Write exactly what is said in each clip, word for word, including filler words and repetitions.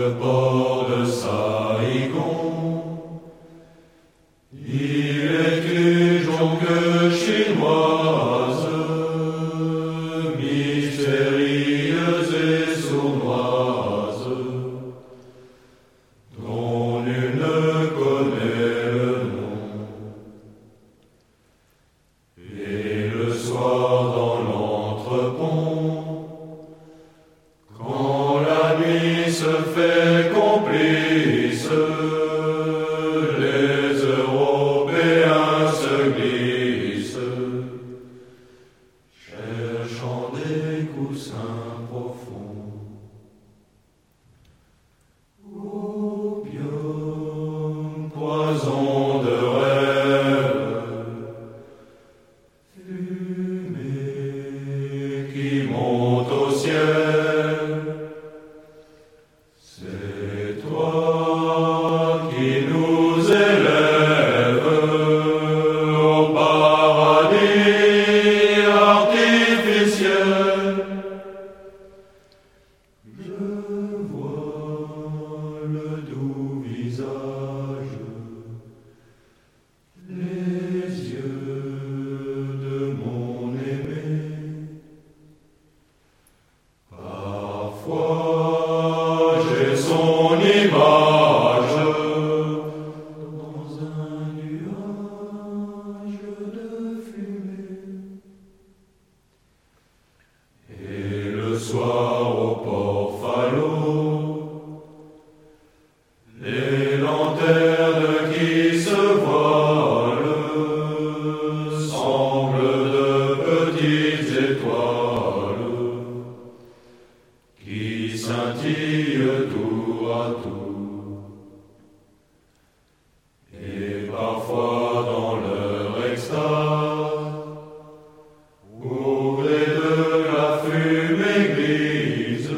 le port de Saïgon. Il est une jonque chinoise, mystérieuse et sournoise, dont nul ne connaît le nom. Et le soir dans l'entrepont, quand la nuit se fait complice, les Européens se glissent, cherchant des coussins profonds. Opium, poison de rêve, fumée qui monte au ciel, c'est toi qui nous élèves au paradis artificiel. Je vois le doux visage, les yeux de mon aimé. Parfois j'ai son image dans un nuage de fumée. Et le soir au port Phallot, les lanternes qui se voilent semblent de petites étoiles qui scintillent tour à tour. Et parfois dans leur extase, au gré de la fumée grise,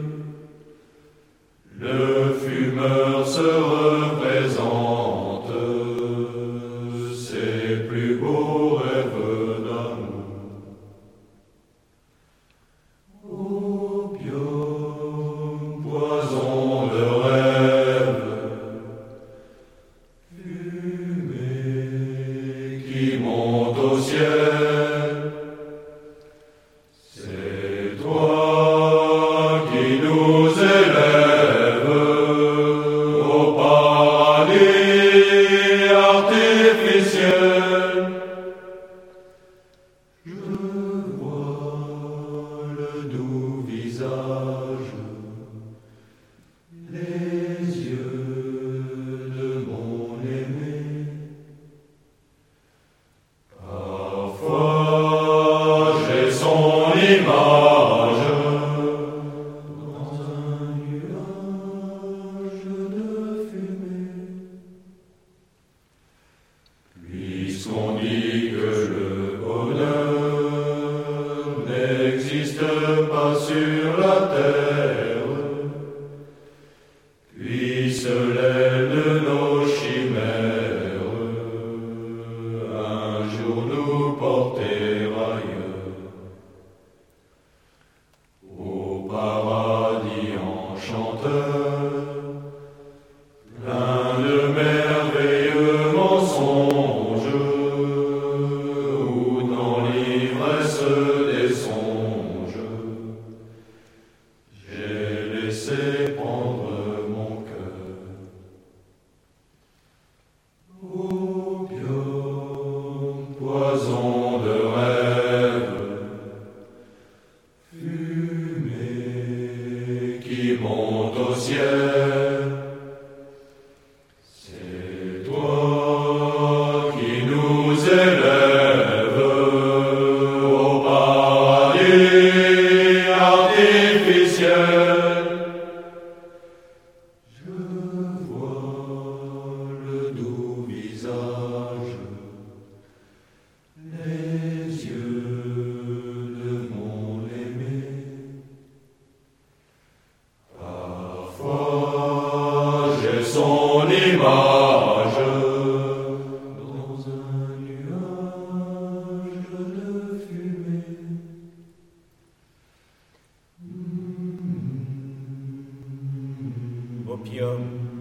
le fumeur se représente ses plus beaux rêves d'amour. Opium, poison de rêve, fumée qui monte au ciel, c'est toi qui nous élèves au paradis artificiel. Je vois le doux visage, les yeux de mon aimé. Parfois j'ai son image dans un nuage de fumée. Puisqu'on dit que le bonheur n'existe pas sur la terre, puisse l'aile de nos chimères un jour nous porter ailleurs, au paradis enchanteur, plein de merveilleux mensonges, où dans l'ivresse des songes, j'ai laissé prendre mon cœur. Opium, poison de rêve, fumée qui monte au ciel, c'est toi qui nous élèves au paradis artificiel. Je vois le doux visage, les yeux de mon aimé. Parfois opium.